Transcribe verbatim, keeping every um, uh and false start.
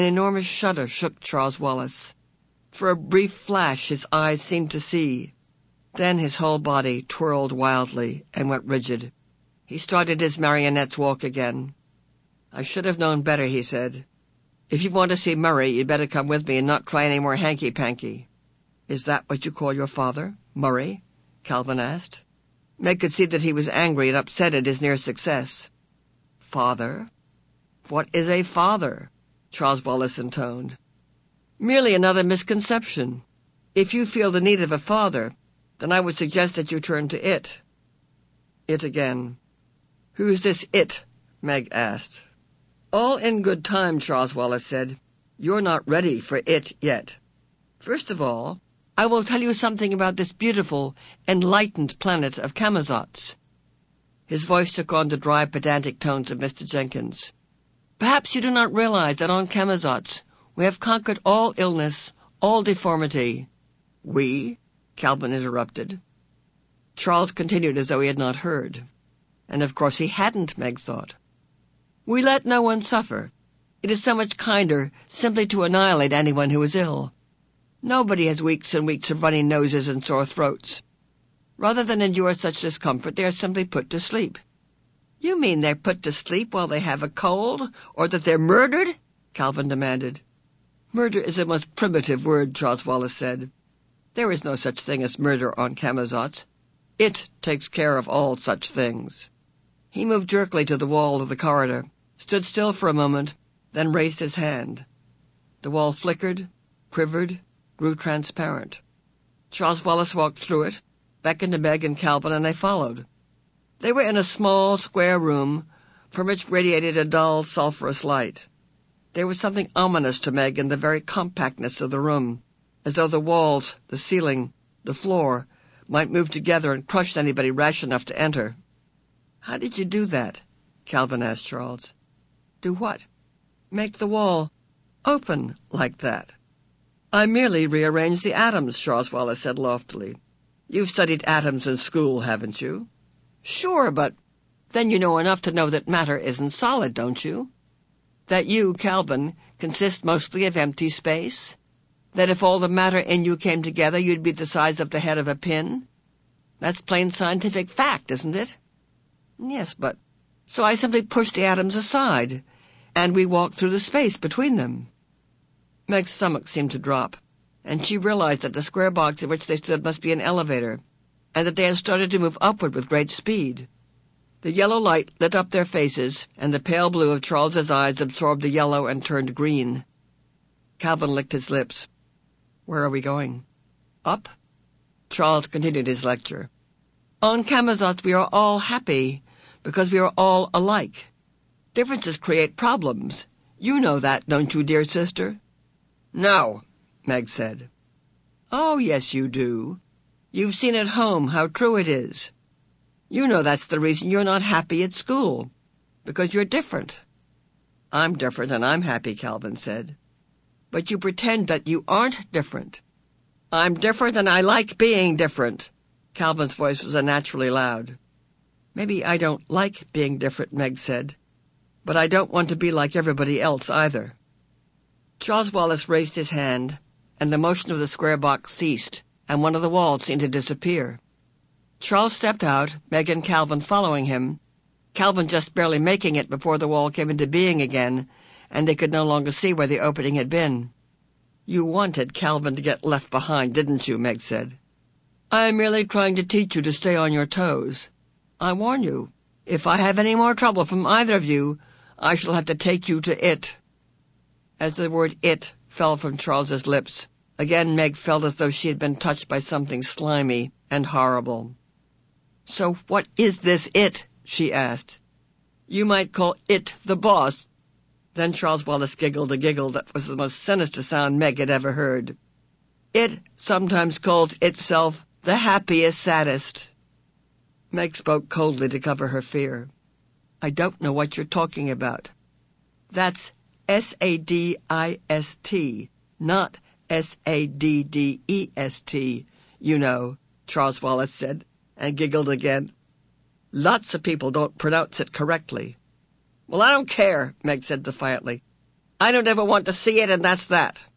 An enormous shudder shook Charles Wallace. For a brief flash his eyes seemed to see. Then his whole body twirled wildly and went rigid. He started his marionette's walk again. "I should have known better," he said. "If you want to see Murray, you'd better come with me and not try any more hanky-panky." "Is that what you call your father, Murray?" Calvin asked. Meg could see that he was angry and upset at his near success. "Father? What is a father?" Charles Wallace intoned. "Merely another misconception. If you feel the need of a father, then I would suggest that you turn to it." It again. "Who's this it?" Meg asked. "All in good time," Charles Wallace said. "You're not ready for it yet. First of all, I will tell you something about this beautiful, enlightened planet of Camazotz." His voice took on the dry, pedantic tones of Mister Jenkins. "Perhaps you do not realize that on Camazotz we have conquered all illness, all deformity." "We?" Calvin interrupted. Charles continued as though he had not heard. And of course he hadn't, Meg thought. "We let no one suffer. It is so much kinder simply to annihilate anyone who is ill. Nobody has weeks and weeks of runny noses and sore throats. Rather than endure such discomfort, they are simply put to sleep." "You mean they're put to sleep while they have a cold, or that they're murdered?" Calvin demanded. "Murder is a most primitive word," Charles Wallace said. "There is no such thing as murder on Camazotz. It takes care of all such things." He moved jerkily to the wall of the corridor, stood still for a moment, then raised his hand. The wall flickered, quivered, grew transparent. Charles Wallace walked through it, beckoned to Meg and Calvin, and they followed. They were in a small, square room, from which radiated a dull, sulphurous light. There was something ominous to Meg in the very compactness of the room, as though the walls, the ceiling, the floor, might move together and crush anybody rash enough to enter. "How did you do that?" Calvin asked Charles. "Do what?" "Make the wall open like that." "I merely rearranged the atoms," Charles Wallace said loftily. "You've studied atoms in school, haven't you?" "Sure, but then you know enough to know that matter isn't solid, don't you? That you, Calvin, consist mostly of empty space? That if all the matter in you came together, you'd be the size of the head of a pin? That's plain scientific fact, isn't it?" "Yes, but—" "So I simply pushed the atoms aside, and we walked through the space between them." Meg's stomach seemed to drop, and she realized that the square box in which they stood must be an elevator, and that they had started to move upward with great speed. The yellow light lit up their faces, and the pale blue of Charles's eyes absorbed the yellow and turned green. Calvin licked his lips. "Where are we going?" "Up?" Charles continued his lecture. "On Camazotz we are all happy, because we are all alike. Differences create problems. You know that, don't you, dear sister?" "No," Meg said. "Oh, yes, you do. You've seen at home how true it is. You know that's the reason you're not happy at school, because you're different." "I'm different and I'm happy," Calvin said. "But you pretend that you aren't different." "I'm different and I like being different." Calvin's voice was unnaturally loud. "Maybe I don't like being different," Meg said. "But I don't want to be like everybody else either." Charles Wallace raised his hand, and the motion of the square box ceased, and one of the walls seemed to disappear. Charles stepped out, Meg and Calvin following him, Calvin just barely making it before the wall came into being again, and they could no longer see where the opening had been. "You wanted Calvin to get left behind, didn't you?" Meg said. "I am merely trying to teach you to stay on your toes. I warn you, if I have any more trouble from either of you, I shall have to take you to it." As the word it fell from Charles's lips, again Meg felt as though she had been touched by something slimy and horrible. "So what is this it?" she asked. "You might call it the boss." Then Charles Wallace giggled a giggle that was the most sinister sound Meg had ever heard. "It sometimes calls itself the happiest, saddest." Meg spoke coldly to cover her fear. "I don't know what you're talking about." "That's S A D I S T, not S A D D E S T, you know," Charles Wallace said, and giggled again. "Lots of people don't pronounce it correctly." "Well, I don't care," Meg said defiantly. I don't ever want to see it, and that's that.